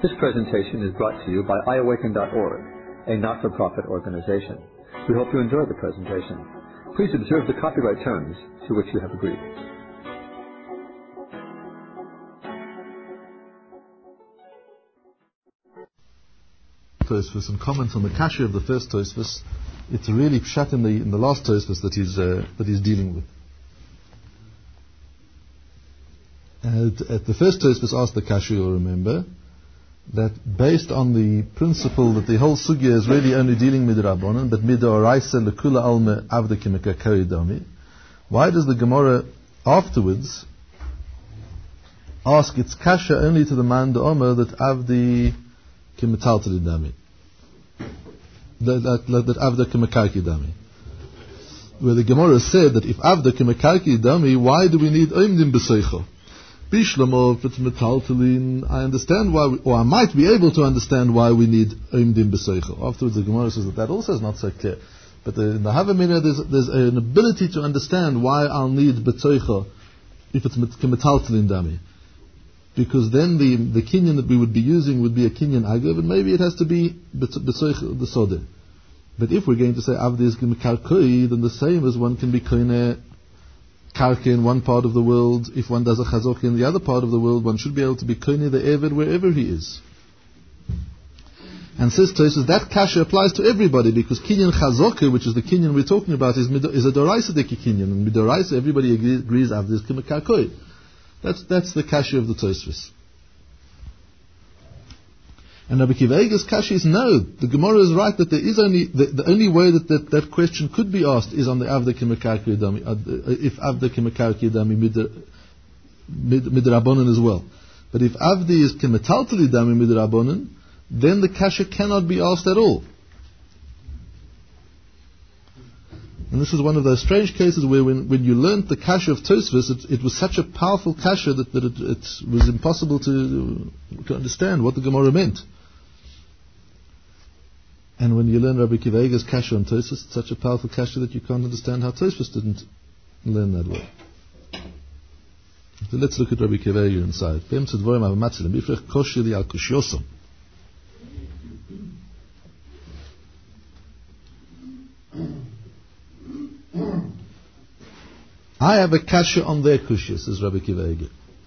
This presentation is brought to you by iAwaken.org, a not-for-profit organization. We hope you enjoy the presentation. Please observe the copyright terms to which you have agreed. Tosfos and comment on the kasha of the first Tosfos. It's really pshat in the last Tosfos that he's dealing with. At the first Tosfos asked the kasha, you'll remember, that based on the principle that the whole sugya is really only dealing with Rabbanan, but midoraisa lekula alma avda kimekakoi dami, why does the Gemara afterwards ask its kasha only to the man da'omer that avdi kimetaltali dami, that avda kimekarki dami, where the Gemara said that if avda kimekarki dami, why do we need oimdim b'seicho? Bishlamo, if it's metaltalin, I understand why, or I might be able to understand why we need oimdim b'seicho. Afterwards, the Gemara says that also is not so clear. But in the Havamina, there's an ability to understand why I'll need b'seicho if it's metaltalin dami, because then the kinyan that we would be using would be a kinyan agav, and maybe it has to be b'seicho the sodeh. But if we're going to say avdi is mekarkoi, then the same as one can be koine karka in one part of the world. If one does a chazok in the other part of the world, one should be able to be koine the eved wherever he is. And says Tosfos that kasha applies to everybody, because kinyan chazokah, which is the kinyan we're talking about, is a doraisa deki kinyan, and midoraisa everybody agrees avdi is kimekarkoi. That's the kasha of the Tosfos. And Rabbi Akiva Eiger's kasha is no. The Gemara is right that there is only the only way that question could be asked is on the avda kimekarki dami, if avda kimekarki dami midrabanan as well. But if avdi is kimetaltali dami midrabanan, then the kasha cannot be asked at all. And this is one of those strange cases where when you learnt the kasha of Tosfos, it was such a powerful kasha that it was impossible to understand what the Gemara meant. And when you learn Rabbi Akiva Eiger's kasha on Tosfos, it's such a powerful kasha that you can't understand how Tosfos didn't learn that way. So let's look at Rabbi Akiva Eiger inside. I have a kasha on their kushya, says Rabbi Akiva Eiger.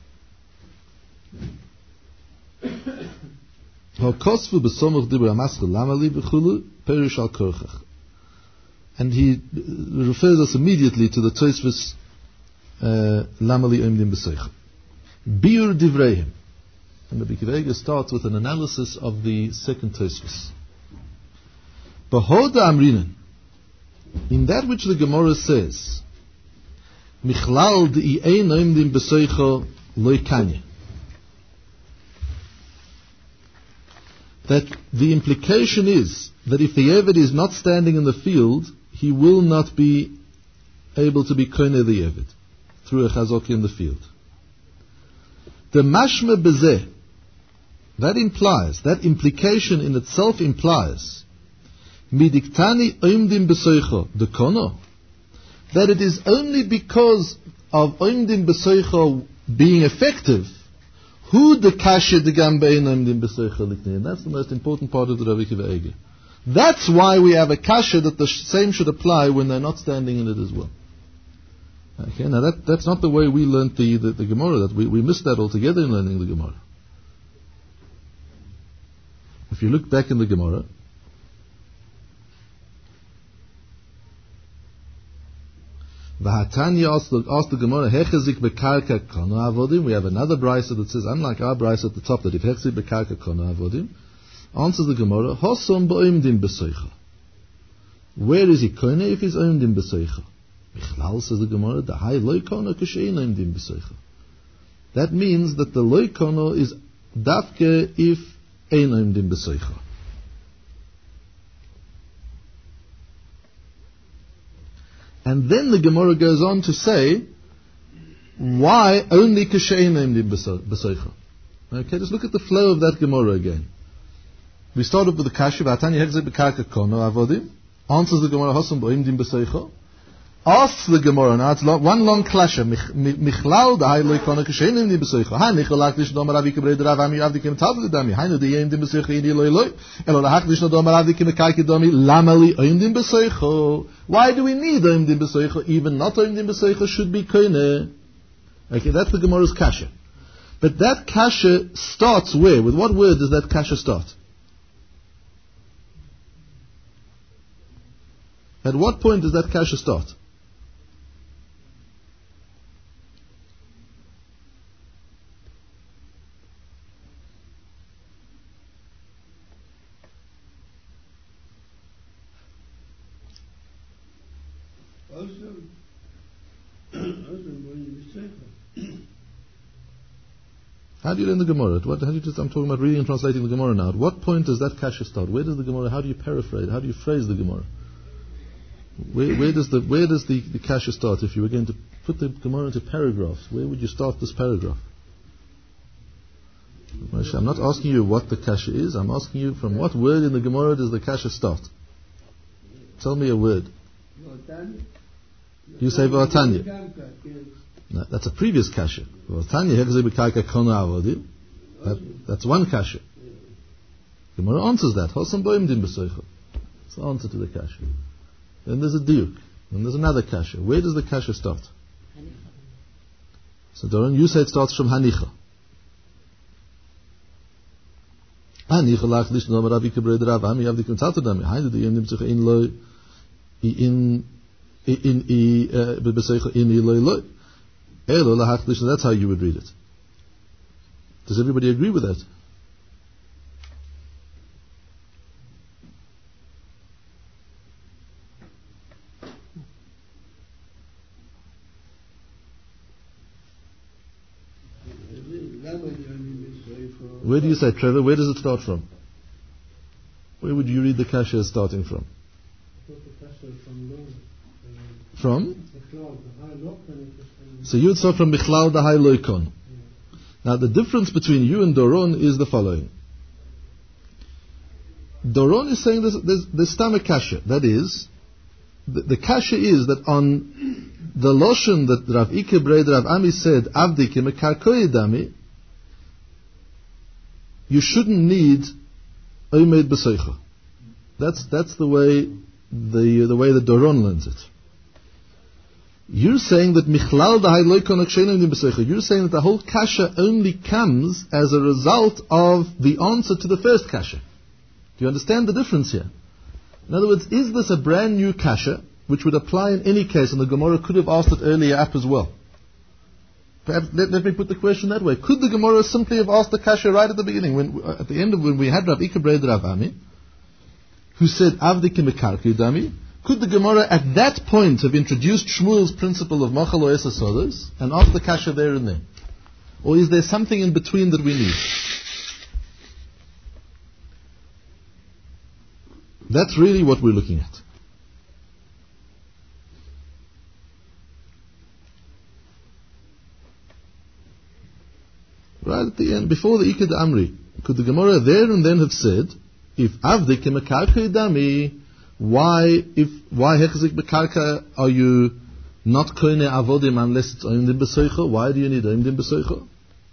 And he refers us immediately to the Tosfos Lamali Oimdim B'Seicha. Biur Divrehim. And Rabbi Akiva Eiger starts with an analysis of the second Tosfos. Behoda Amrinan, in that which the Gemara says, Michlal di ein oimdim b'seicho loy kanya, that the implication is that if the Eved is not standing in the field, he will not be able to be koine the Eved through a chazok in the field. The mashma bezeh, that implication in itself implies midiktani oimdim b'seicho de kono, that it is only because of oimdim b'seicho being effective who the kasha de gambein oimdim b'seicho liknei. And that's the most important part of the Rabbi Akiva Eiger. That's why we have a kasha that the same should apply when they're not standing in it as well. Okay, now that's not the way we learned the Gemara. That we missed that altogether in learning the Gemara. If you look back in the Gemara, Vahatanya asked the Gemara, Hechezik bekarka kono avodim. We have another brisa that says, unlike our brisa at the top, that if Hechezik bekarka kono avodim, answers the Gemara, Hosom b'oimdim b'seicha. Where is he koine if he's oimdim b'seicha? Michlal, says the Gemara, the high loy kono kishein oimdim b'seicha. That means that the loy kono is dafke if ein oimdim b'seicha. And then the Gemara goes on to say, why only kashein oimdim b'seicha? Okay, just look at the flow of that Gemara again. We start off with the kasha, V'atani hechzeh b'karka kono avodim. Answers the Gemara, Hosam b'oimdim b'seicha. asks the Gemara, now it's one long clasher, Michlal the Hailoi Konak Shenim Di Besoicha, Ha Nicholak Lish Domar Avi Kebrei Rav Ami Avdikim Tavli Dami, Hainu Di Yem Di Besoicha Idi Loi Loi, Elo Lahak Lish Domar Avdikim Kaiki Dami, Lamali Oim Di Besoicha. Why do we need Oim Di Besoicha? Even not Oim Di Besoicha should be Koine. Okay, that's the Gemara's kasha. But that kasha starts where? With what word does that kasha start? At what point does that kasha start? How do you learn the Gemara? I'm talking about reading and translating the Gemara now. At what point does that kasha start? Where does the Gemara? How do you paraphrase? How do you phrase the Gemara? Where does the kasha start? If you were going to put the Gemara into paragraphs, where would you start this paragraph? I'm not asking you what the kasha is. I'm asking you from what word in the Gemara does the kasha start? Tell me a word. You say V'atanya. No, that's a previous kasha. That's one kasha. Gemara answers that. It's the answer to the kasha. Then there's a diuk. Then there's another kasha. Where does the kasha start? Hanicha. So Doron, you say it starts from Hanicha. Hanicha lach lish no maravi kebrei Rav Ami avdikim tzatadami. Hainu the yem nimtzich in loy in bebesoicha in loy loy. Elo lahach lish. That's how you would read it. Does everybody agree with that? Where do you say, Trevor? Where does it start from? Where would you read the kasha starting from? From? So you would start from Michlal the Hai Loikon. Now the difference between you and Doron is the following. Doron is saying there's Stama kasha. That is, the kasha is that on the Loshen that Rav Ike Breid Rav Ami said, Avdi ki mekarkoi dami, you shouldn't need Oimed B'Soicha. That's the way the Doron learns it. You're saying that Michlal the Hayloikon Akshenim B'Soicha. You're saying that the whole kasha only comes as a result of the answer to the first kasha. Do you understand the difference here? In other words, is this a brand new kasha which would apply in any case, and the Gemara could have asked it earlier up as well? Perhaps let me put the question that way. Could the Gemara simply have asked the kasha right at the beginning, at the end of when we had Rav Ike Breid Rav Ami, who said Avdi ki mekarki dami? Could the Gemara at that point have introduced Shmuel's principle of machal o esa sodos and asked the kasha there and then? Or is there something in between that we need? That's really what we're looking at. Right at the end, before the Ikad Amri, could the Gemara there and then have said, if Avdi ki mekarka dami, why hechzik bekarka are you not koine avodim unless it's oimdim b'soicha? Why do you need oimdim b'soicha?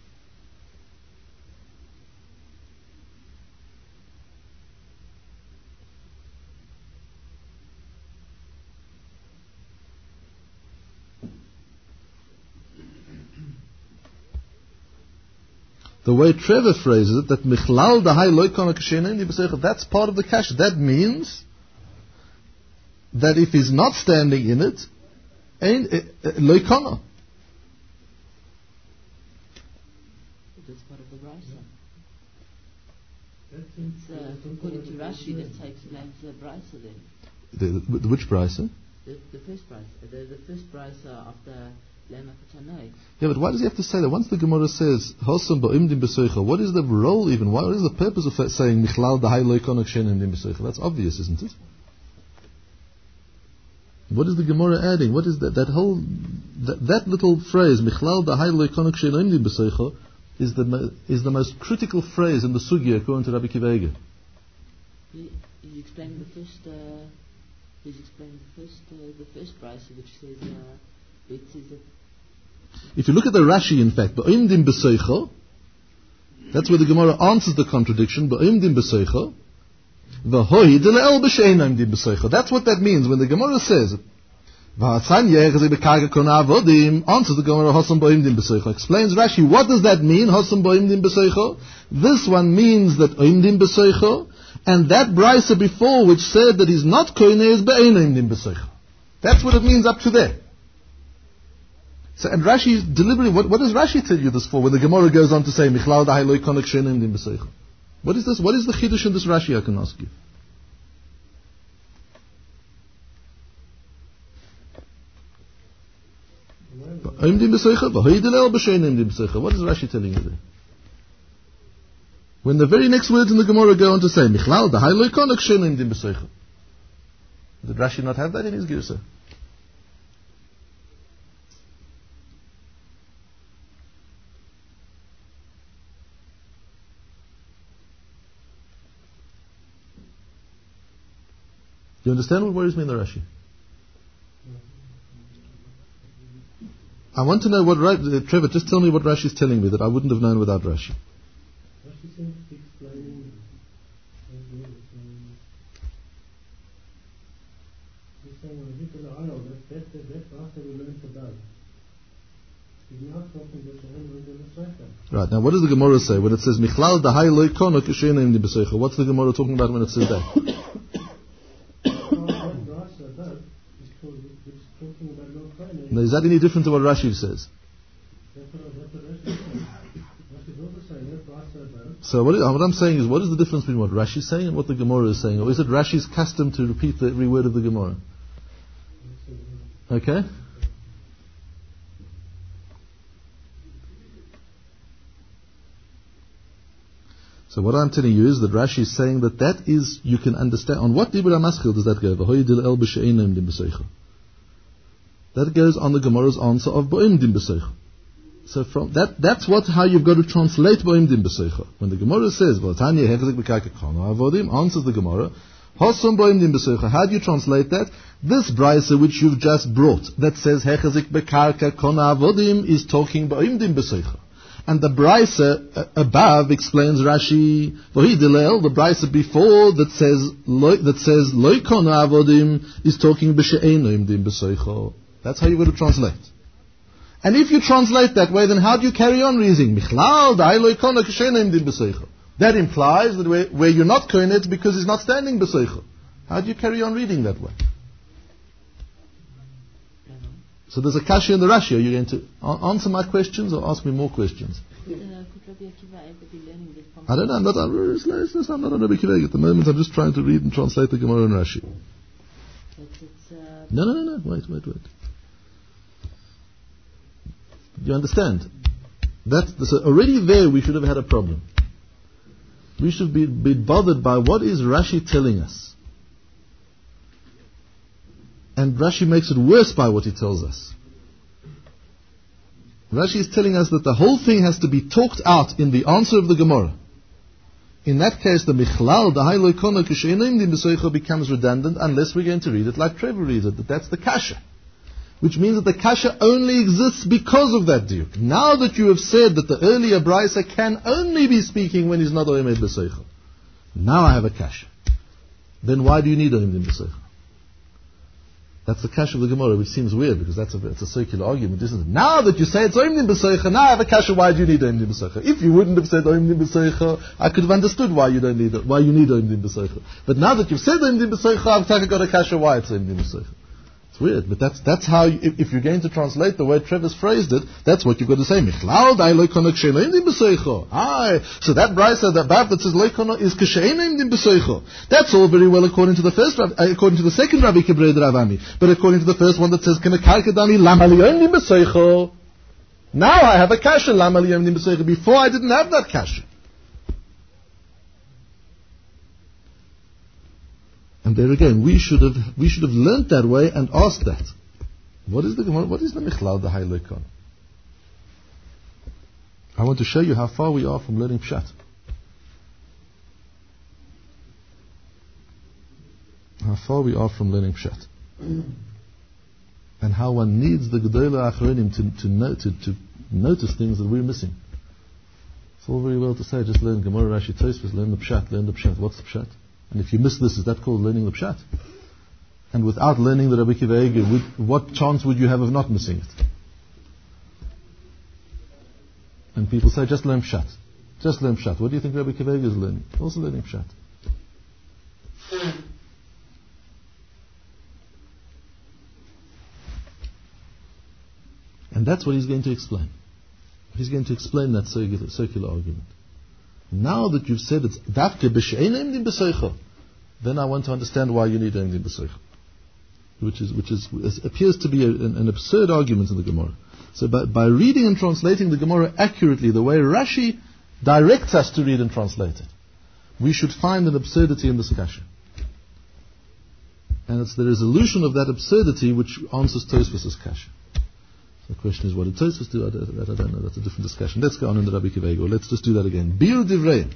The way Trevor phrases it, that Michlal the Hai Loikon Akashenim B'Soicha, that's part of the kasha. That means that if he's not standing in it, Loikona. That's part of the brisa. According to Rashi, that takes the brisa then. Which brisa? The first brisa. The first brisa after. Yeah, but why does he have to say that? Once the Gemara says Hosam ba'imdim b'soicha, what is the role even? What is the purpose of saying Michlal the Hai Loikon Akshenim b'soicha? That's obvious, isn't it? What is the Gemara adding? What is that little phrase Michlal the Hai Loikon Akshenim b'soicha is the most critical phrase in the sugya according to Rabbi Kiva Eger. He explained the first He's explained the first brisa, which says, it says that if you look at the Rashi, in fact, ba'imdim b'seicho, that's where the Gemara answers the contradiction, ba'imdim b'seicho, v'hoi del'el b'sheinimdim b'seicho. That's what that means when the Gemara says, v'hatzanya chazek b'karka kona avodim, answers the Gemara, hosam ba'imdim b'seicho. Explains Rashi, what does that mean, hosam ba'imdim b'seicho? This one means that imdim b'seicho, and that brisa before which said that he's not koine is ba'einimdim b'seicho. That's what it means up to there. So, and Rashi is deliberately, what does Rashi tell you this for when the Gemara goes on to say, Michlal da'hai lo yikonek she'enim dim b'seicha? What is this? What is the chiddush in this Rashi, I can ask you? What is Rashi telling you there? When the very next words in the Gemara go on to say, Michlal da'hai lo yikonek she'enim dim b'seicha. Did Rashi not have that in his Girsa? Do you understand what worries me in the Rashi? I want to know what Trevor, just tell me what Rashi is telling me that I wouldn't have known without Rashi. Rashi seems to be explaining he's saying that's after we learned about. He's not talking about the end of the Seicha. Right, now what does the Gemara say when it says Michlal da'hai lo yikonek she'enim dim b'seicha? What's the Gemara talking about when it says that? Now, is that any different to what Rashi says? So what I'm saying is, what is the difference between what Rashi is saying and what the Gemara is saying? Or is it Rashi's custom to repeat every word of the Gemara? Okay? So what I'm telling you is that Rashi is saying that is, you can understand, on what Dibur HaMaschil does that go? That goes on the Gemara's answer of Bo'imdim B'seicha. So from that's how you've got to translate Bo'imdim B'seicha. When the Gemara says, V'atanya hechzik b'karka kona avodim, answers the Gemara, Hosam Bo'imdim B'seicha. How do you translate that? This brisa which you've just brought, that says hechzik b'karka kona avodim, is talking Bo'imdim B'seicha. And the brisa above explains Rashi, the brisa before that says Loi kona avodim is talking b'she'eino imdim b'seicha. That's how you would translate. And if you translate that way, then how do you carry on reading? Michlal da'hai lo yikonek she'eino imdim b'seicha. That implies that where you're not kohen, it's because he's not standing b'seicha. How do you carry on reading that way? So there's a kasha in the Rashi. Are you going to answer my questions or ask me more questions? could Rabbi Akiva ever be learning this from? I don't know. I'm not on Rabbi Akiva at the moment. I'm just trying to read and translate the Gemara and Rashi. No. Wait. Do you understand? So already there we should have had a problem. We should be bothered by what is Rashi telling us. And Rashi makes it worse by what he tells us. Rashi is telling us that the whole thing has to be talked out in the answer of the Gemara. In that case, the Michlal, the Hailo Kono Kishenim Dim B'Soicho becomes redundant unless we're going to read it like Trevor reads it, that's the Kasha. Which means that the Kasha only exists because of that diuk. Now that you have said that the earlier Brisa can only be speaking when he's not Oimed B'Soicho, now I have a Kasha. Then why do you need Oimed B'Soicho? That's the kasha of the Gemara, which seems weird because it's a circular argument, isn't it? Now that you say it's Oimdim B'Soicha, now I have a kasha, why do you need Oimdim B'Soicha? If you wouldn't have said Oimdim B'Soicha, I could have understood why you need Oimdim B'Soicha. But now that you've said Oimdim B'Soicha, I've got a kasha why it's Oimdim B'Soicha. It's weird, but that's how, if you're going to translate the way Trevor's phrased it, that's what you've got to say. Michlal dai lo kono kshein Oimdim B'Soicha. So that brisa, that bab that says lo kono is kshein Oimdim B'Soicha. That's all very well according to the second Rabbi Kibrei Ravami. But according to the first one that says K'mekarkadani lama li Oimdim B'Soicha. Now I have a kasha lama li Oimdim B'Soicha. Before I didn't have that kasha. And there again, we should have learnt that way and asked that. What is the Michlal, the Hailo Kono? I want to show you how far we are from learning Pshat. how far we are from learning Pshat. And how one needs the Gedolei Achronim to notice things that we're missing. It's all very well to say, just learn Gemara, Rashi, Tosfos, learn the Pshat. What's the Pshat? And if you miss this, is that called learning the Pshat? And without learning the Rabbi Akiva Eiger, what chance would you have of not missing it? And people say, just learn Pshat. Just learn Pshat. What do you think Rabbi Akiva Eiger is learning? Also learning Pshat. And that's what he's going to explain. He's going to explain that circular argument. Now that you've said it's Dafke b'she'ein emdim b'soicha, then I want to understand why you need emdim b'soicha, which appears to be an absurd argument in the Gemara. So by reading and translating the Gemara accurately, the way Rashi directs us to read and translate it, we should find an absurdity in this kasha. And it's the resolution of that absurdity which answers Tosfos' kasha. The question is, what did Tosfos do? I don't know. That's a different discussion. Let's go on in the Rabbi Akiva Eiger. Let's just do that again. Bir divrei.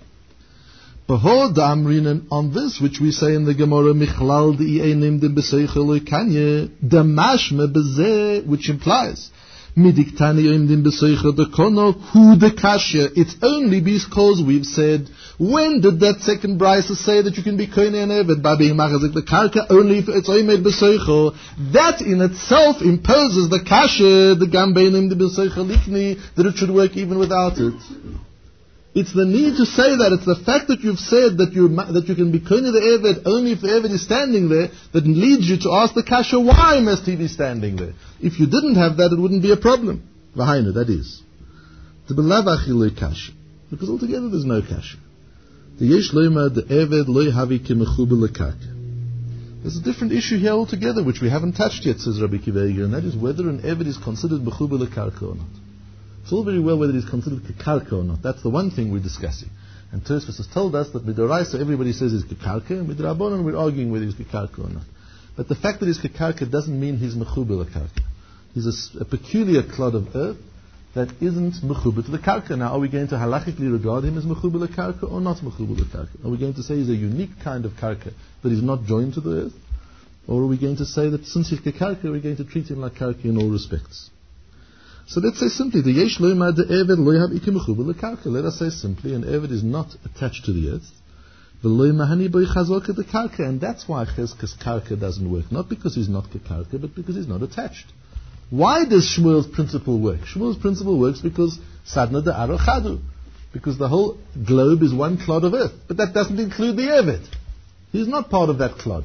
Behor damrinen, on this which we say in the Gemara, Michlal di'einim dim b'seichel kanye, damashme bezeh, which implies, Midiktani oimdim b'seichel dekono, hu de kasha. It's only because we've said, when did that second brisa say that you can be koine and eved by being machazik the karka? Only if it's oimed b'seichel. That in itself imposes the kasha, the gambeinim dim b'seichel likni, that it should work even without it. It's the need to say that. It's the fact that you've said that you can be koine the eved only if the eved is standing there that leads you to ask the kasha, why must he be standing there? If you didn't have that, it wouldn't be a problem. V'hainu, that is. The belav loy kasha. Because altogether there's no kasha. The yesh loyma the eved loy havi ki mechubel lekarka. There's a different issue here altogether which we haven't touched yet, says Rabbi Akiva Eiger, and that is whether an eved is considered mechubel lekarka or not. It's all very well whether it is considered kekarka or not. That's the one thing we're discussing. And Tosfos has told us that midoraisa everybody says is kekarka, and midrabanan we're arguing whether he's kekarka or not. But the fact that he's kekarka doesn't mean he's mechubel lekarka. He's a peculiar clod of earth that isn't mechubel to the karka. Now, are we going to halachically regard him as mechubel lekarka or not mechubel lekarka? Are we going to say he's a unique kind of karka that is not joined to the earth? Or are we going to say that since he's kekarka, we're going to treat him like karka in all respects? So let's say simply, the yesh loyma de eved loy have iki mechubel lekarka. Let us say simply, an eved is not attached to the earth. V'loy mahani boi chazok de karka, and that's why chezkas karka doesn't work. Not because he's not kekarka, but because he's not attached. Why does Shmuel's principle work? Shmuel's principle works because sadna de arochadu, because the whole globe is one clod of earth. But that doesn't include the eved. He's not part of that clod.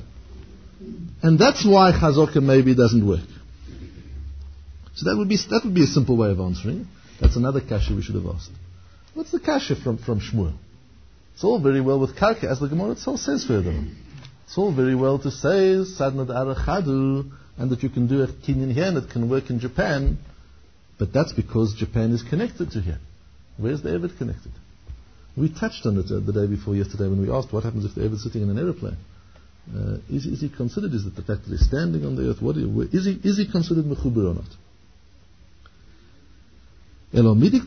And that's why chazokah maybe doesn't work. So that would be a simple way of answering it. That's another kasha we should have asked. What's the kasha from Shmuel? It's all very well with karka, as the Gemara itself says further on. It's all very well to say sadna d'arachadu, and that you can do a kinyan here and it can work in Japan, but that's because Japan is connected to here. Where's the eved connected? We touched on it the day before yesterday when we asked what happens if the eved is sitting in an aeroplane. Is he considered? Is it the fact that he's standing on the earth? Is he considered mechuber or not? Since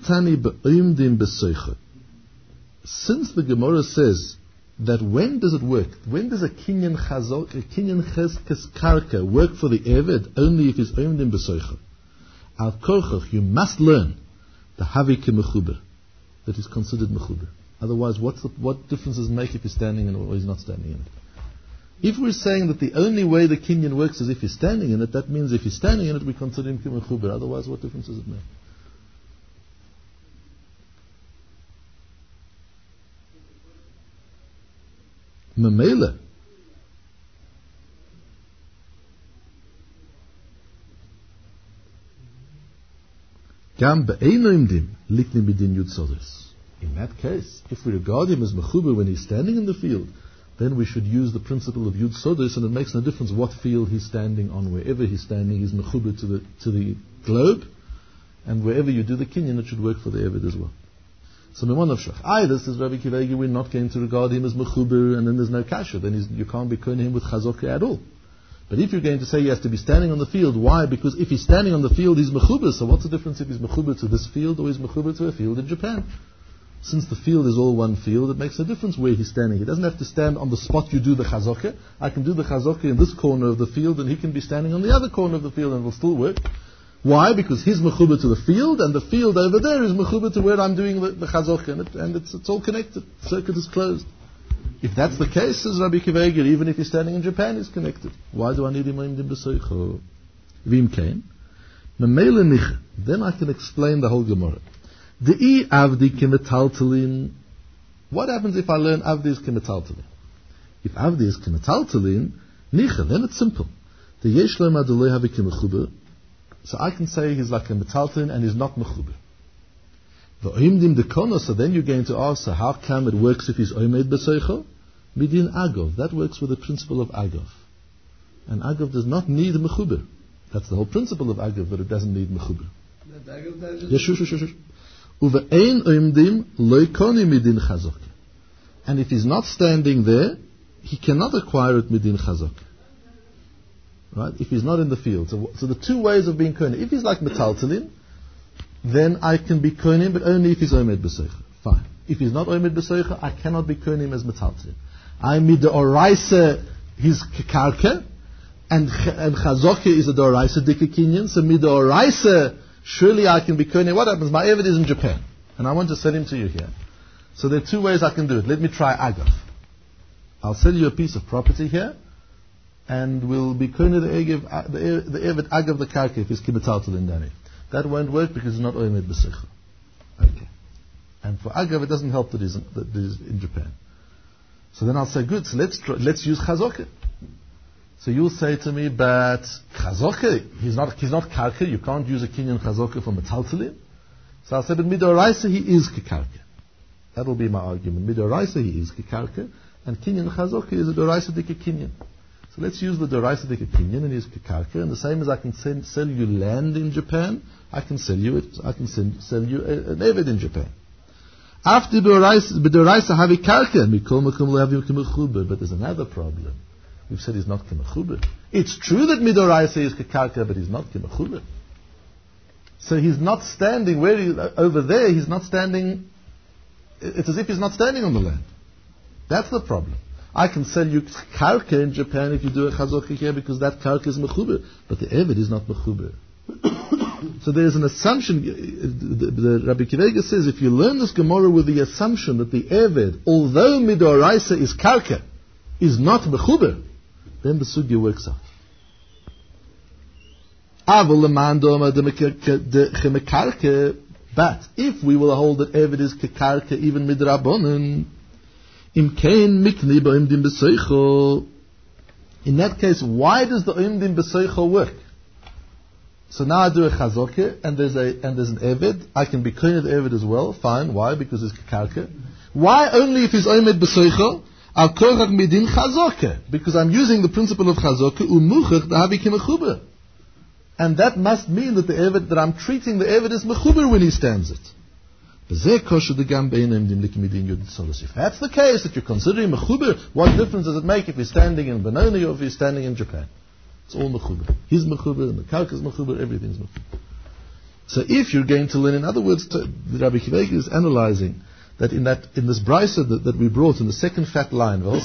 the Gemara says that when does it work? When does a kinyan cheskes karka work for the eved? Only if he's oimdim b'soicha. Al korchach, you must learn the havi ke mechuber, that is considered mechuber. Otherwise, what difference does it make if he's standing in it or he's not standing in it? If we're saying that the only way the kinyan works is if he's standing in it, that means if he's standing in it, we consider him mechuber. Otherwise, what difference does it make? Memela. Gam be'einoimdim likni b'din yud sodos. In that case, if we regard him as mechuber when he's standing in the field, then we should use the principle of yud sodos, and it makes no difference what field he's standing on. Wherever he's standing, he's mechuber to the globe, and wherever you do the kinyan, it should work for the eved as well. So either, says Rabbi Akiva Eiger, we're not going to regard him as mechuber, and then there's no kasha. Then you can't be kohen him with chazokah at all. But if you're going to say he has to be standing on the field, why? Because if he's standing on the field, he's mechuber. So what's the difference if he's mechuber to this field or he's mechuber to a field in Japan? since the field is all one field, it makes a difference where he's standing. He doesn't have to stand on the spot you do the chazokah. I can do the chazokah in this corner of the field, and he can be standing on the other corner of the field, and it will still work. Why? Because he's mechuber to the field, and the field over there is mechuber to where I'm doing the chazokah, and it's all connected. The circuit is closed. If that's the case, says Rabbi Akiva Eiger, even if he's standing in Japan, he's connected. Why do I need him in b'soicho? Vim kain. Memele nicha. Then I can explain the whole Gemara. De'i avdi kimetaltalin. What happens if I learn avdi is kimetaltalin? If avdi is kimetaltalin, nicha, then it's simple. The yesh lo madulei havi kimechuber. So I can say he's like a metaltalin and he's not mechuber. The oimdim dekono. So then you're going to ask, so how come it works if he's oimed b'soicho? Midin agov. That works with the principle of agov. And agov does not need mechuber. That's the whole principle of agov, that it doesn't need mechuber. Uve'ein oimdim lo koni midin chazok. And if he's not standing there, he cannot acquire it midin chazok. Right? If he's not in the field. So the two ways of being kohen. If he's like metaltalin, then I can be kohenim, but only if he's omed b'soicha. Fine. If he's not omed b'soicha, I cannot be kohenim as metaltalin. I midoraisa his karka, and chazokah is a doraisa dikakinyan. So midoraisa, surely I can be kohenim. What happens? My Eved is in Japan, and I want to sell him to you here. So there are two ways I can do it. Let me try agav. I'll sell you a piece of property here, and we'll be kohenim the Eved agav the karka if he's kimetaltalin dani. That won't work because it's not oimed b'soicha. Okay. And for agav, it doesn't help that he's in Japan. So then I'll say, good, so let's use chazokah. So you'll say to me, but chazokah, he's not karka, you can't use a kinyan chazokah for metaltalin. So I'll say, but midoraisa he is kekarka. That will be my argument. Midoraisa he is kekarka, and kinyan chazokah is a doraisa dika kinyan. So let's use the doraisa dika kinyan and use kekarka, and the same as I can sell you land in Japan, I can sell you an eved in Japan. After b'doraisa havi karka, mikol makom lehavim k'mechuber. But there's another problem. We've said he's not k'mechuber. It's true that midoraisa is k'karka, but he's not k'mechuber. So he's not standing over there. He's not standing. It's as if he's not standing on the land. That's the problem. I can sell you karka in Japan if you do a chazokah here because that karka is mechuber, but the eved is not mechuber. So there is an assumption. The Rabbi Akiva Eiger says if you learn this Gemara with the assumption that the Eved, although midoraisa is karka, is not mechuber, then the sugya works out. But if we will hold that Eved is kekarka even midrabanan, imkein mikni ba'imdim b'soicho. In that case, why does the imdim b'soicho work? So now I do a chazokah, and there's an eved. I can be kohen of the eved as well. Fine. Why? Because it's karka. Why only if he's omed b'soicho? Al korach midin chazokah. Because I'm using the principle of chazokah umuchach dahavi kimechuber. And that must mean that I'm treating the eved as mechuber when he stands it. If that's the case, that you're considering mechuber, what difference does it make if he's standing in Benoni or if he's standing in Japan? It's all mechuber. He's mechuber, and the karka is mechuber, everything's mechuber. So if you're going to learn, in other words, the Rabbi Akiva Eiger is analyzing that in this brisa that we brought in the second fat line, what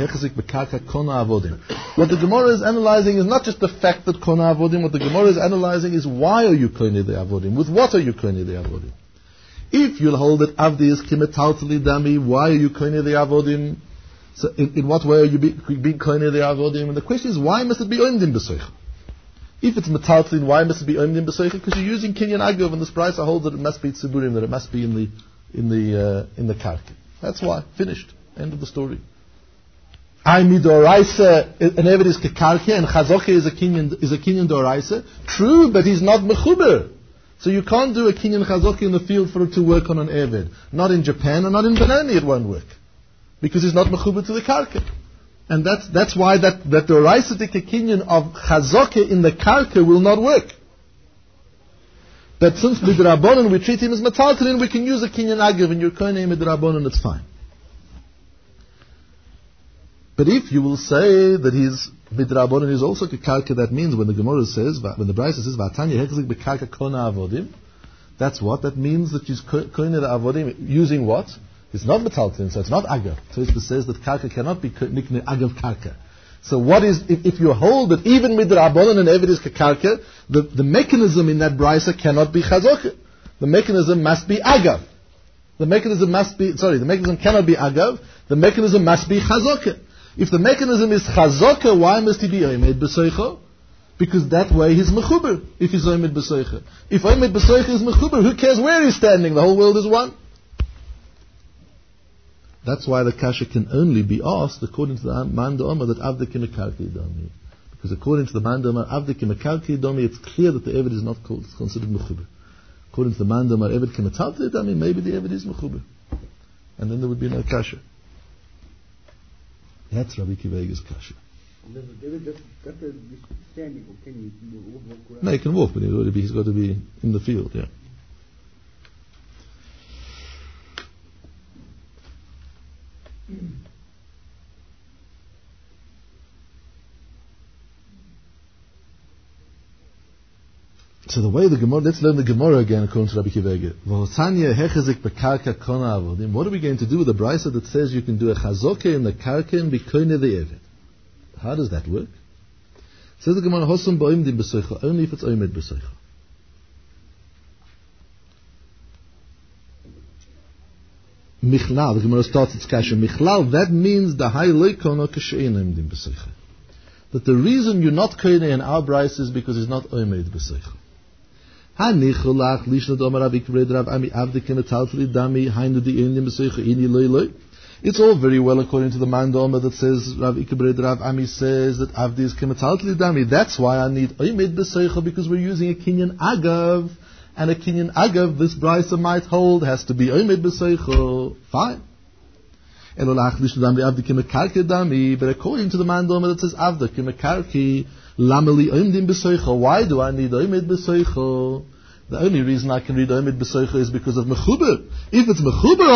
the Gemara is analyzing is not just the fact that kona avodim. What the Gemara is analyzing is why are you koine the avodim? With what are you koine the avodim? If you'll hold that avdi is kimetaltali dami, why are you koine the avodim? So in what way are you being koine the avodim? And the question is, why must it be oimdim b'soicha? If it's metaltalin, why must it be oimdim b'soicha? Because you're using kinyan agov, and this price I hold that it must be tziburim, that it must be in the karka. That's why. Finished. End of the story. I midoraisa, an eved is kekarka, and chazokah is a kinyan doraisa. True, but he's not mechuber. So you can't do a kinyan chazokah in the field for it to work on an eved. Not in Japan and not in Benoni it won't work. Because he's not mechuber to the karka. And that's why that doraisa kinyan of chazokah in the karka will not work. But since midrabanan we treat him as metaltalin, we can use a kinyan agav, and you're koine midrabanan, it's fine. But if you will say that his midrabanan is also kekarka, that means when the Gemara says, when the Brisa says, "V'atanya hechzik bekarka kona avodim," That's what? That means that she's koine the avodim using what? It's not metaltalin, so it's not agav. Tosfos says that karka cannot be nikne agav karka. So what is, if you hold that even midrabanan and eved is karka, the mechanism in that brisa cannot be chazaka. The mechanism must be agav. The mechanism cannot be agav. The mechanism must be chazaka. If the mechanism is chazaka, why must he be oimed b'soicha? Because that way he's mechuber, if he's oimed b'soicha. If oimed b'soicha is mechuber, who cares where he's standing? The whole world is one. That's why the kasha can only be asked according to the man da'amah that avdik mekarki dami. Because according to the man da'amah avdik mekarki dami, it's clear that the eved is not considered mechuber. According to the man da'amah eved kemetalti dami, maybe the eved is mechuber. And then there would be no kasha. That's Rabbi Akiva Eiger's kasha. That's standing, or can you walk around? No, he can walk, but he's got to be in the field, yeah. So the way the Gemara, let's learn the Gemara again according to Rabbi Akiva Eiger. What are we going to do with the brisa that says you can do a chazoke in the karka and be koine the eved? How does that work? Says the Gemara, Hosum ba'imdim b'soicha, only if it's oimed b'soicha. Michlal, the Gemara starts its kasha. Michlal, that means the high leikono kashein oimdim b'soicha. That the reason you're not koine in our brisa is because it's not oimed b'soicha. Hanicholach lishnad omar Rabbi Akiva Rav Ami avdikim etaltli dami hainu di indim b'soicha ini loy loy. It's all very well according to the man da'amah that says Rav Akiva Rav Ami says that avdi is kemetaltli dami. That's why I need oimed b'soicha, because we're using a kinyan agav, and a kinyan agav this brisa might hold has to be oimed b'soicha. Fine. Elolach lishnad dami avdi kemekarki dami. But according to the man da'amah that says avdi kemekarki lameli oimdim b'soicha, why do I need oimed b'soicha? The only reason I can read oimed b'soicha is because of mechuber. If it's mechuber,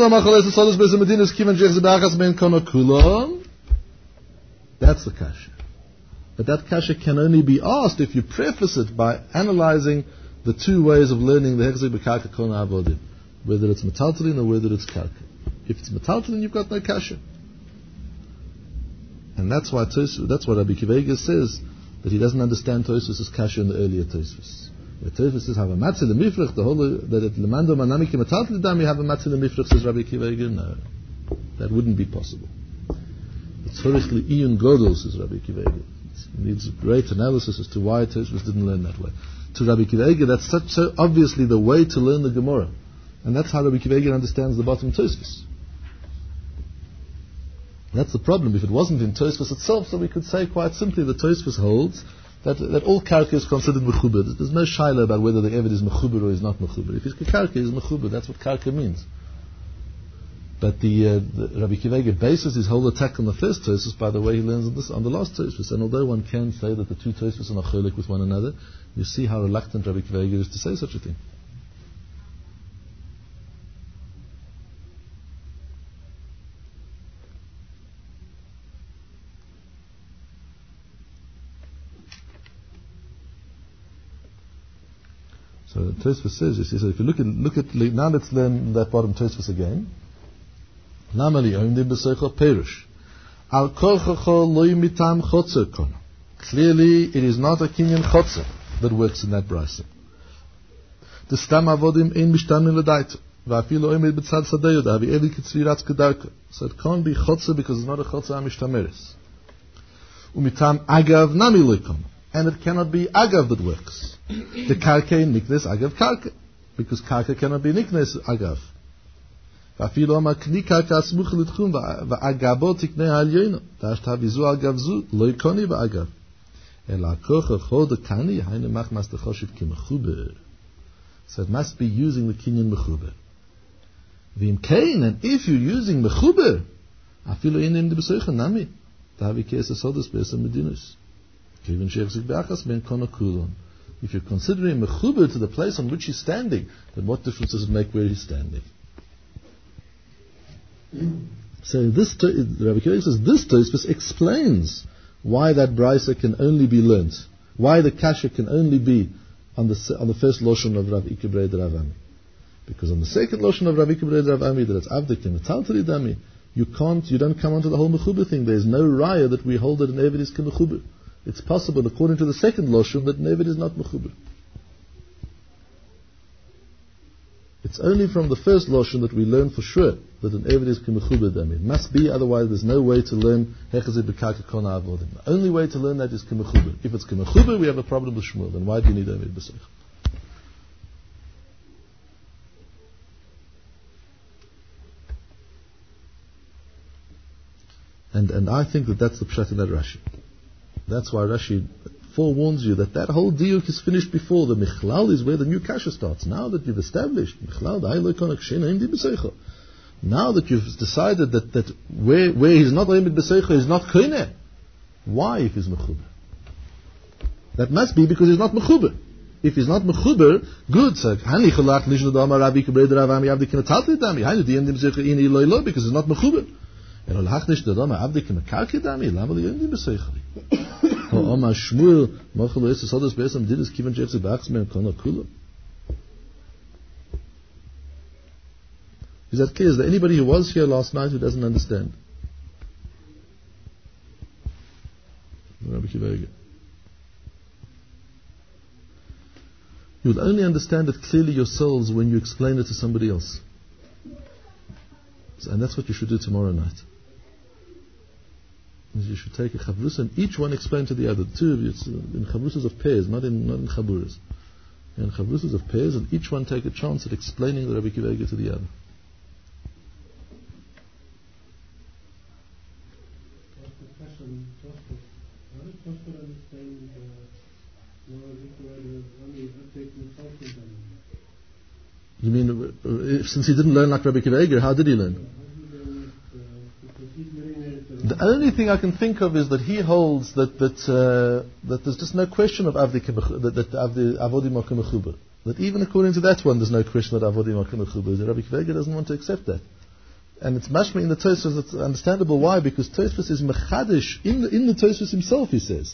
that's the kasha. But that kasha can only be asked if you preface it by analyzing the two ways of learning the hechzik b'karka kona avodim, whether it's metaltalin or whether it's karka. If it's metaltalin, you've got no kasha. And that's why that's what Rabbi Akiva Eiger says, that he doesn't understand Tosfos' kasha in the earlier Tosfos. The Tosfos says have a matzil lemifrach, the whole that at lemando manami kemetalti dam you have a matzil lemifrach, says Rabbi Akiva Eiger. No, that wouldn't be possible. The tzorich li'iyun godol, says Rabbi Akiva Eiger. It needs great analysis as to why Tosfos didn't learn that way. To Rabbi Akiva Eiger, that's so obviously the way to learn the Gemara, and that's how Rabbi Akiva Eiger understands the bottom Tosfos. That's the problem. If it wasn't in Tosfos itself, so we could say quite simply that Tosfos holds that all karka is considered mechuber. There's no shaila about whether the eved is mechuber or is not mechuber. If it's karka, is mechuber. That's what karka means. But the Rabbi Akiva Eiger bases his whole attack on the first Tosfos by the way he learns on the last Tosfos. And although one can say that the two Tosfos are not cholik with one another, you see how reluctant Rabbi Akiva Eiger is to say such a thing. So Tosfos says, so if you look at now let's learn that bottom Tosfos again. Namali oimdim b'soicha perush. Al korchacho loy mitam chotzer kon. Clearly, it is not a kinyan chotzer that works in that brisa. The stam avodim ein mishtamim l'daita. Va'afilu oimid b'tzad sadeyod avi eli kitzviratz kedarka. So it can't be chotzer because it's not a chotzer amishtameres. Umitam agav nami loy kon. And it cannot be agav that works. The karka niknes agav karka, because karka cannot be niknes agav. ואפילו המקני קרקע סמוך לתחום ואגבו תקנה על ינו תשתביזו אגב זו לא יקוני באגב אלא הכוח החוד הקני היינו מחמס תחושב כמחובר. So it must be using the kinyan mechuber. ואם כן, and if you're using mechuber אפילו אין אם דבסויך נמי תהווי כעס הסודס בעשר מדינוס כיוון שיחזיק באחס בין קונה כולון. If you're considering mechuber to the place on which he's standing, then what difference does it make where he's standing? So this, Rabbi Akiva says, this Tosfos explains why that brisa can only be learnt, why the kasha can only be on the first Lashon of Rav Ika Brei Rav Ami. Because on the second Lashon of Rav Ika Brei Rav Ami, that it's Avdikim, Metaltali Dami, you don't come onto the whole Mechuber thing. There's no raya that we hold that an Eved is Mechuber. It's possible, according to the second Lashon, that an Eved is not Mechuber. It's only from the first Lashon that we learn for sure that an Eved is Mechuber Dami. It must be, otherwise there's no way to learn Hechazeh B'Karka Kona Avodim. The only way to learn that is Mechuber. If it's Mechuber, we have a problem with Shmuel. Then why do you need Eved B'Seichel? And I think that's the pshat in that Rashi. That's why Rashi forewarns you that whole diuk is finished before. The Michlal is where the new kasha starts. Now that you've established Michlal, now that you've decided that where he's not Oimid B'Seicha, he's not Koine. Why if he's Mechuber? That must be because he's not Mechuber. If he's not Mechuber, good. So Hani Chalach Nishnu Dama Rav Ika Brei Rav Ami Avdi Kina Talti Dami. Hani Diyem Dim B'Seicha Ini Lo Lo, because he's not Mechuber. Chalach Nishnu Dama Avdi Kina Karki Dami. Lama Diyem Dim B'Seicha. Ha'oma Shmuel Machalo Yisrael Sodas Be'esam Didis Kivan Jefze B'Achs Me'en Kona Kula. Is that clear? Is there anybody who was here last night who doesn't understand? Rabbi Kiva. You'll only understand it clearly yourselves when you explain it to somebody else. And that's what you should do tomorrow night. You should take a chavrusa and each one explain to the other. The two of you, it's in chavrusas of pairs, not in chaburas. In chavrusas of pairs, and each one take a chance at explaining the Rabbi Kiva to the other. You mean, since he didn't learn like Rabbi Kiva Eiger, how did he learn? The only thing I can think of is that he holds that there's just no question of Avdi Avodim Mechuber. That even according to that one, there's no question that Avodim Mechuber. Rabbi Kiva Eiger doesn't want to accept that. And it's mashma in the Tosfos. It's understandable why, because Tosfos is mechadish in the Tosfos himself. He says,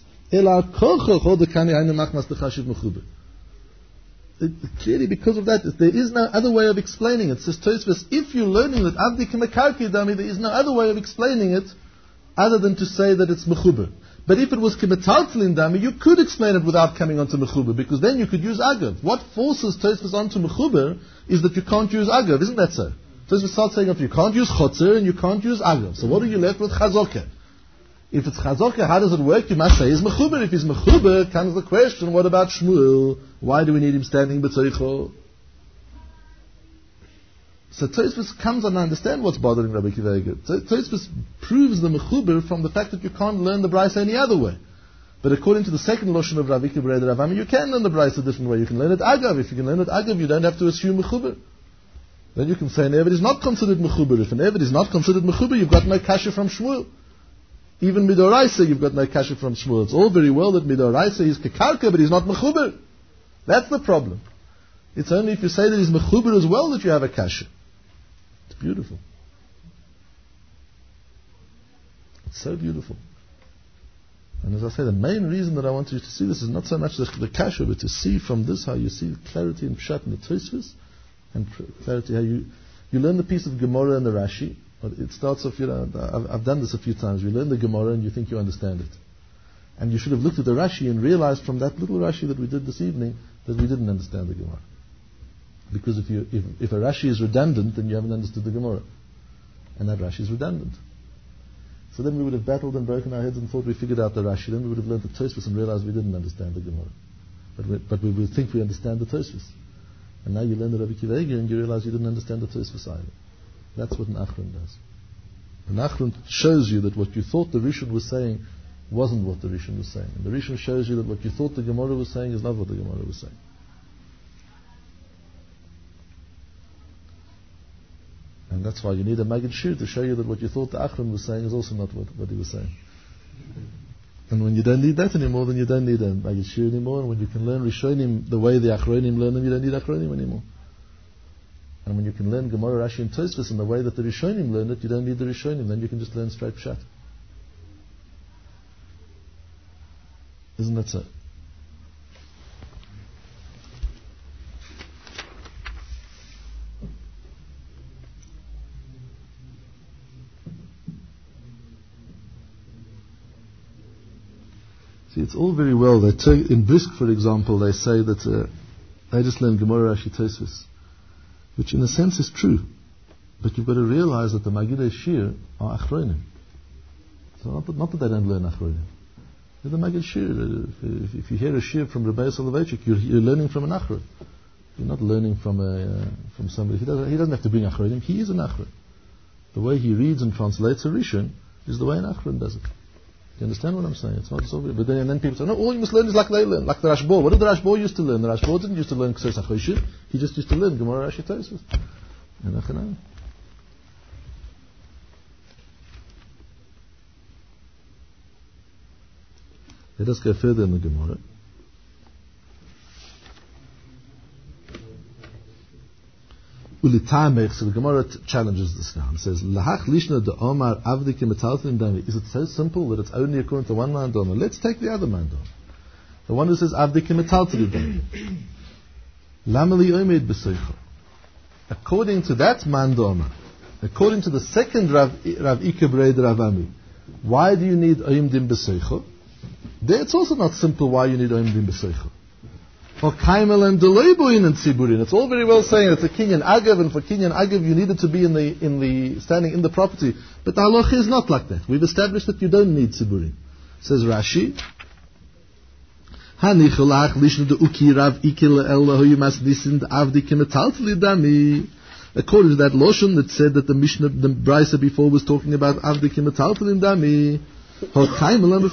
clearly, because of that, there is no other way of explaining it. It says Tosfos, if you're learning that Avdi Kimekarki Dami, there is no other way of explaining it other than to say that it's mechuber. But if it was Kimetaltlin Dami, you could explain it without coming onto mechuber, because then you could use agav. What forces Tosfos onto mechuber is that you can't use agav, isn't that so? Tosfos starts saying you can't use chotzer and you can't use agav. So what are you left with? Chazokah. If it's chazokah, how does it work? You must say he's mechuber. If he's mechuber, comes the question, what about Shmuel? Why do we need him standing b'tzeicho? So Tosfos comes and understand what's bothering Rabbi Kiva Eiger. Tosfos proves the mechuber from the fact that you can't learn the brayso any other way. But according to the second lashon of Rav Ika Brei Rav Ami, you can learn the brayso a different way. You can learn it agav. If you can learn it agav, you don't have to assume mechuber. Then you can say an Eved is not considered mechuber. If an Eved is not considered mechuber, you've got no kasha from Shmuel. Even midoraisa, you've got no kasha from Shmuel. It's all very well that midoraisa is kekarka, but he's not mechuber. That's the problem. It's only if you say that he's mechuber as well that you have a kasha. It's beautiful. It's so beautiful. And as I say, the main reason that I want you to see this is not so much the kasha, but to see from this how you see clarity and pshat in the Tosfos, and clarity how you learn the piece of Gemara and the Rashi. It starts off, I've done this a few times. You learn the Gemara and you think you understand it. And you should have looked at the Rashi and realized from that little Rashi that we did this evening that we didn't understand the Gemara. Because if a Rashi is redundant, then you haven't understood the Gemara. And that Rashi is redundant. So then we would have battled and broken our heads and thought we figured out the Rashi. Then we would have learned the Tosfos and realized we didn't understand the Gemara. But we would think we understand the Tosfos. And now you learn the Rabbi Kiva Eiger and you realize you didn't understand the Tosfos either. That's what an Achron does. An Achron shows you that what you thought the Rishon was saying wasn't what the Rishon was saying. And the Rishon shows you that what you thought the Gemara was saying is not what the Gemara was saying. And that's why you need a Maggid Shir to show you that what you thought the Achron was saying is also not what he was saying. And when you don't need that anymore, then you don't need a Maggid Shir anymore. And when you can learn Rishonim the way the Achronim learn them, you don't need Achronim anymore. And when you can learn Gemara, Rashi, and Tosfos in the way that the Rishonim learn it, you don't need the Rishonim. Then you can just learn straight Pshat. Isn't that so? See, it's all very well. They take, in Brisk, for example, they say that they just learn Gemara Rashi Tosfos, which in a sense is true. But you've got to realize that the Magidei Shir are Achronim. So not that they don't learn Achronim. They're the Magid Shir. If you hear a Shir from Rabbi Soloveitchik, you're learning from an Achron. You're not learning from somebody. He doesn't have to bring Achronim. He is an Achron. The way he reads and translates a Rishon is the way an Achron does it. You understand what I'm saying? It's not so weird. But then people say, no, all you must learn is like they learn, like the Rashbo. What did the Rashbo used to learn? The Rashbo didn't used to learn Ksos HaChoshir. He just used to learn Gemara Rashi Tosfos. Let us go further in the Gemara. So the Gemara challenges this now and says, Lahach lishna de Omar avdi ki metaltalin dami. Is it so simple that it's only according to one man doma? Let's take the other man doma. The one who says avdi ki metaltalin dami. Lama li omed b'seicha. According to that man doma, according to the second Rav Ika Breid Rav Ami, why do you need oimdim b'seicha? There it's also not simple why you need oimdim b'seicha. For kaimel and deleiboin and tziburin. It's all very well saying it's a kinyan agav, and for kinyan agav you needed to be in the standing in the property. But the halacha is not like that. We've established that you don't need tziburin. Says Rashi, Hanicholach lishnu de uki rav ikil elahu you must listen to avdi kimetaltli dami. According to that loshon that said that the Mishnah, the Brisa before was talking about avdi kimetaltli dami. We've established in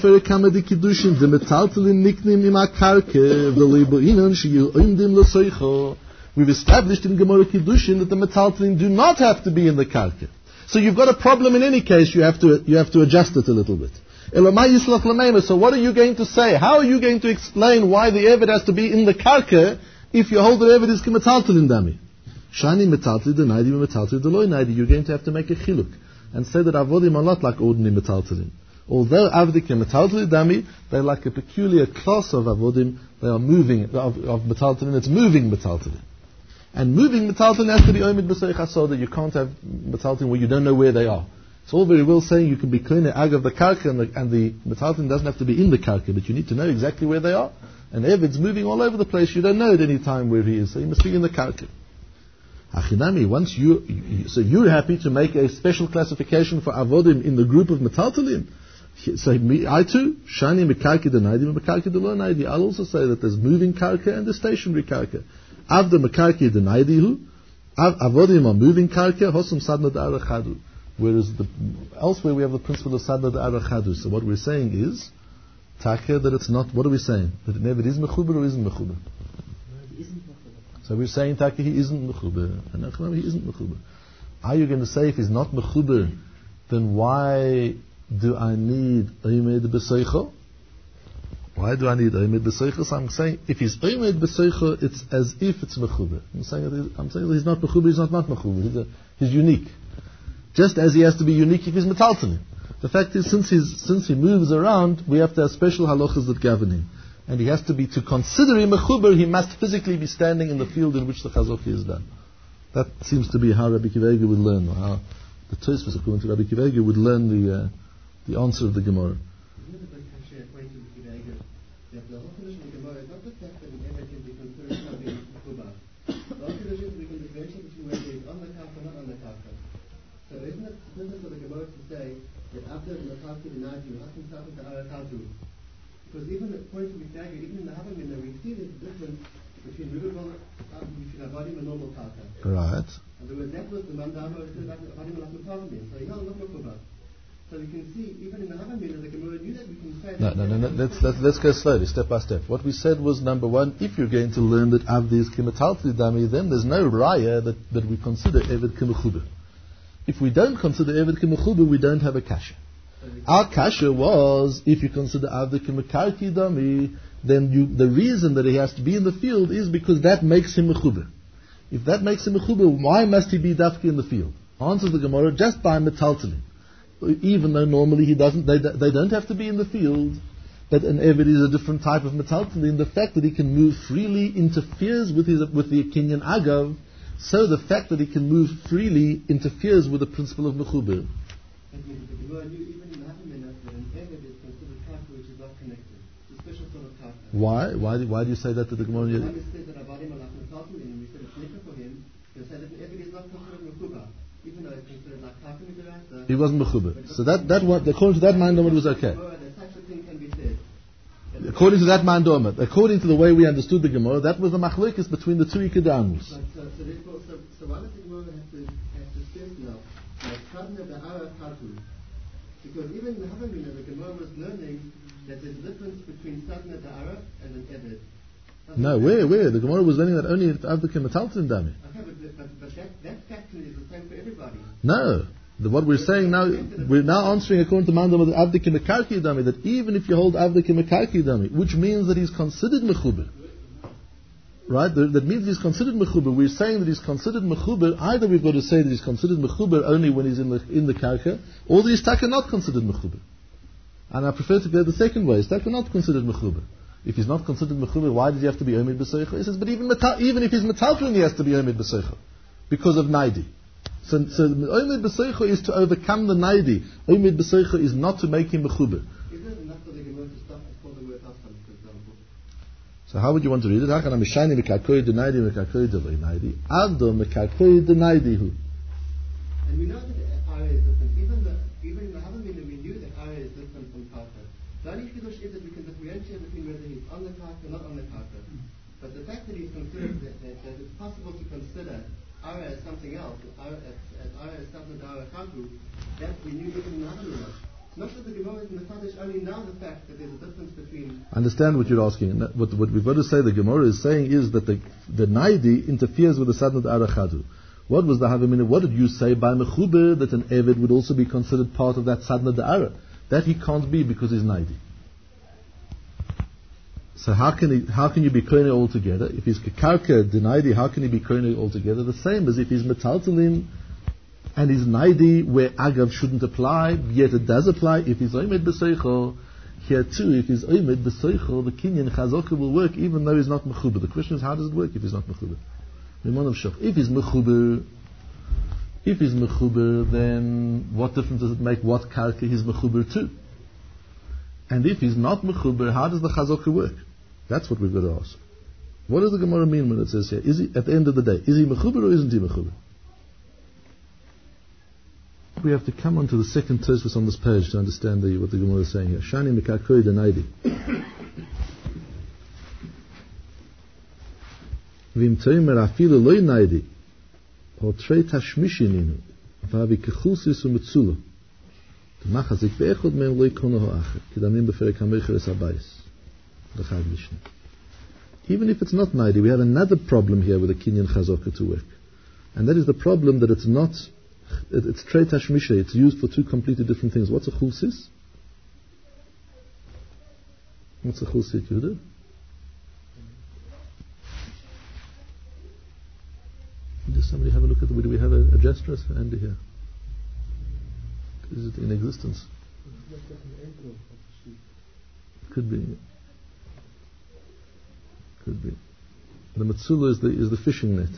Gemara Kiddushin that the metaltalin do not have to be in the karka. So you've got a problem in any case. You have to adjust it a little bit. So what are you going to say? How are you going to explain why the Eved has to be in the karka if you hold the Eved is metaltalin dami? Shani metaltalin denaidi metaltalin deloi naidi. You're going to have to make a chiluk and say that avodim are not like ordinary metaltalin. Although avdik and metaltalin dami, they're like a peculiar class of avodim. They are moving of metaltalin. It's moving metaltalin, and moving metaltalin has to be omid b'soich so that you can't have metaltalin where you don't know where they are. It's all very well saying you can be koine agav the karka, and the metaltalin doesn't have to be in the karka, but you need to know exactly where they are. And Evid's moving all over the place. You don't know at any time where he is, so he must be in the karka. Achinami, once so you're happy to make a special classification for avodim in the group of metaltalin. So I too, shani mekarki denaidi mekarki delo naidi. I'll also say that there's moving karka and there's stationary karka. Avda mekarki denaidihu, avodim are moving karka, hosum sadna da'arachadu. Whereas elsewhere we have the principle of sadna da'arachadu. So what we're saying is, taka, that it's not, what are we saying? That it never is mechuber or isn't mechuber? So we're saying taka, he isn't mechuber. And he isn't mechuber. Are you going to say if he's not mechuber, then why do I need Oimed B'Seicha? Why do I need Oimed B'Seicha? So I'm saying, if he's Oimed B'Seicha, it's as if it's Mechuber. I'm saying that he's not Mechuber, he's not Mechuber. He's unique. Just as he has to be unique if he's Metaltalin. The fact is, since he moves around, we have to have special halachas that govern him. And he has to be, to consider him Mechuber, he must physically be standing in the field in which the Chazokhi is done. That seems to be how Rabbi Akiva Eiger would learn, or how the Tosfos, according to Rabbi Akiva Eiger, would learn the answer of the Gemara. So isn't it the business of the Gemara to say that after the Makati the Naju, Hakim Safin to Arakadu? Because even according to Mishnah, even in the Havamina, we see this difference between movable, between Avadim and normal Kaka. Right. And the word necklace, the Mandama, is still Avadim and Asutavim. So you don't look for. So you can see, even in the Havamina, the Gemara knew that we can say No. Let's go slowly, step by step. What we said was, number one, if you're going to learn that Avdi is Kimatalti Dami, then there's no raya that we consider Eved Kimachuba. If we don't consider Eved Kimachuba, we don't have a kasha. Our kasha was, if you consider Avdi Kimakarki Dami, then the reason that he has to be in the field is because that makes him Mechuba. If that makes him Mechuba, why must he be Dafki in the field? Answers the Gemara, just by Metaltalim. Even though normally he doesn't, they don't have to be in the field, but an Eved is a different type of metaltalin. The fact that he can move freely interferes with the Kinyan Agav, so the fact that he can move freely interferes with the principle of Mechubir. It's a special sort of karka. Why? Why do you say that to the Gemara? When it says that Abadi Malach Metaltal in, we said it's nikah for him, they say that an Eved is not considered Mekuba, even though it's considered like karka midiraisa. He wasn't mechuber. So that according to that mind it was okay. That such a thing can be said. According to that man Dormat, according to the way we understood the Gemara, that was the machlokes between the two Ikedamus. So why does the Gemara have to stress now that Sadna Da'ara Katu? Because even in the Havamina, the Gemara was learning that there's a difference between Sadna Da'ara and an Eved. No, where? The Gemara was learning that only Avdikim Metaltin Dami. Okay, but that factor is the same for everybody. No. What we're saying now, we're now answering according to Mandam of the Avdikim Mekarki Dami, that even if you hold Avdikim Mekarki Dami, which means that he's considered Mechuber, right? That means he's considered Mechuber. We're saying that he's considered Mechuber. Either we've got to say that he's considered Mechuber only when he's in the Karka, or that he's taka not considered Mechuber. And I prefer to go the second way. He's taka not considered Mechuber. If he's not considered Mechuber, why does he have to be Omid B'Seicha? He says, but even if he's Metaltlin, he has to be Omid B'Seicha, because of Naidi. So Omid B'Seicha is to overcome the Naidi. Omid B'Seicha is not to make him Mechuber. Is it enough for the Gemara to stop and call the word Asam, for example? So how would you want to read it? How can I mishani mekakoi denaidi mekakoi devei naidi? Avdo mekakoi denaidihu. And we know that the Ara is different. Even in the Havamina, we knew that Ara is different from Karka. The only Kiddush is that we can differentiate between whether he's on the Karka or not on the Karka. But the fact that he's considered, that it's possible to consider Ara as something else, Ara as something that Ara Kaku, that we knew even in the Havamina. It's not that the Gemara is in the Kaddish only now the fact that there's a difference between... I understand what you're asking. What we've got to say, the Gemara is saying is that the Naidi interferes with the Sadnat Arachadu. What was the Havamina? What did you say by Mechuber that an Eved would also be considered part of that Sadnat Ara? That he can't be because he's Naidi. So how can you be Koine altogether? If he's Kekarka, Denaidi, how can he be Koine altogether? The same as if he's Metaltalin and he's Naidi, where Agav shouldn't apply, yet it does apply. If he's Omed B'Seichel, here too, if he's Omed B'Seichel, the Kinyan Chazaka will work even though he's not Mechuber. The question is, how does it work if he's not Mechuber? If he's Mechuber, then what difference does it make what Karka he's Mechuber to? And if he's not Mechuber, how does the Chazaka work? That's what we've got to ask. What does the Gemara mean when it says here, is he, at the end of the day, is he Mechuber or isn't he Mechuber? We have to come on to the second Tosfos on this page to understand what the Gemara is saying here. Shani Mikakoi Denaidi. Vim Toimer Afilu Loi Naidi. Or Trei Tashmishi Ninu. Vavi Kechusis Umetzula. Machazik Be'echod Me'em Loi Kono Ho'acher. Kedamim Beferek HaMecheres Habayis. The Chag Mishnah. Even if it's not Naidi, we have another problem here with the Kinyan Chazaka to work. And that is the problem that it's not... It's Trei Tashmisha. It's used for two completely different things. What's a chulsis? What's a chulsit, Yehuda? Does somebody have a look at do we have a gestress for Andy here? Is it in existence? Could be. Could be. The Metzula is the fishing net.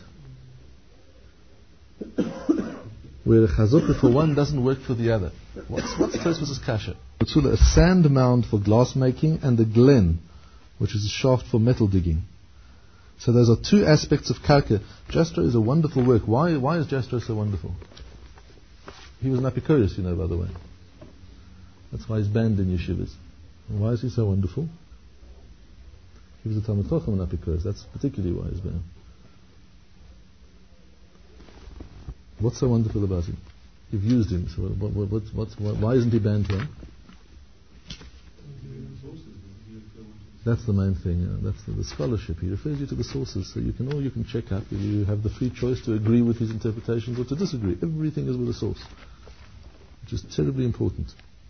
Where the chazaka for one doesn't work for the other. What's Tosfos' kasha? A sand mound for glass making and the glen, which is a shaft for metal digging. So those are two aspects of karka. Jastrow is a wonderful work. Why is Jastrow so wonderful? He was an apikoros, by the way. That's why he's banned in yeshivas. And why is he so wonderful? He was a Talmud Chacham and apikoros. That's particularly why he's banned. What's so wonderful about him? You've used him, so why isn't he banned here? That's the main thing. That's the scholarship. He refers you to the sources, so you can check up. You have the free choice to agree with his interpretations or to disagree. Everything is with a source, which is terribly important.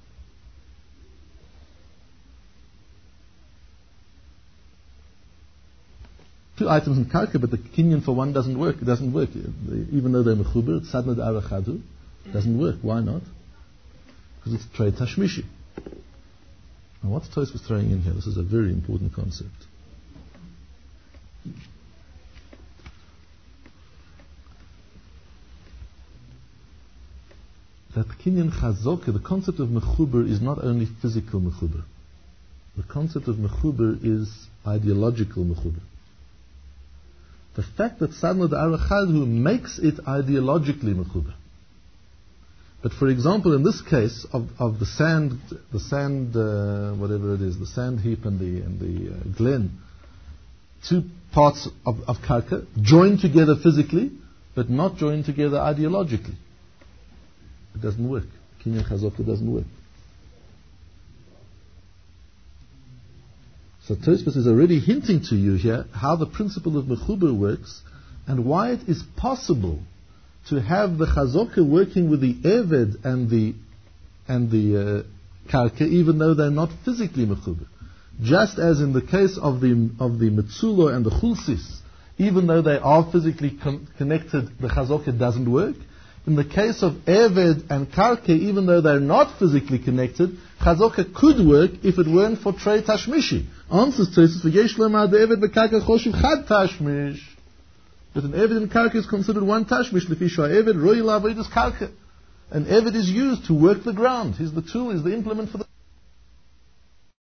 Two items in karka, but the kinyan for one doesn't work. It doesn't work. Even though they're mechuber, it's sadnad arachadu. Doesn't work. Why not? Because it's trei tashmishi. Now what's Tosfos throwing in here? This is a very important concept. That kinyan chazokah, the concept of mechuber, is not only physical mechuber. The concept of mechuber is ideological mechuber. The fact that Sadna the Arachadhu makes it ideologically mechuber. But for example, in this case of the sand, whatever it is, the sand heap and the glen, two parts of karka joined together physically, but not joined together ideologically. It doesn't work. Kinyan Chazaka doesn't work. So Tosfos is already hinting to you here how the principle of mechuber works and why it is possible to have the Chazaka working with the Eved and the Karka, even though they're not physically mechuber. Just as in the case of the Metzulo and the Chulsis, even though they are physically connected, the Chazaka doesn't work. In the case of Eved and Karka, even though they're not physically connected, Chazaka could work if it weren't for Trei Tashmishi. Answers to this, V'yesh lema de Eved v'Karka choshiv chad Tashmish. But an Eved and Karka is considered one Tashmish. L'fisha Eved roi la'avodas Karka. An Eved is used to work the ground. He's the tool, he's the implement for the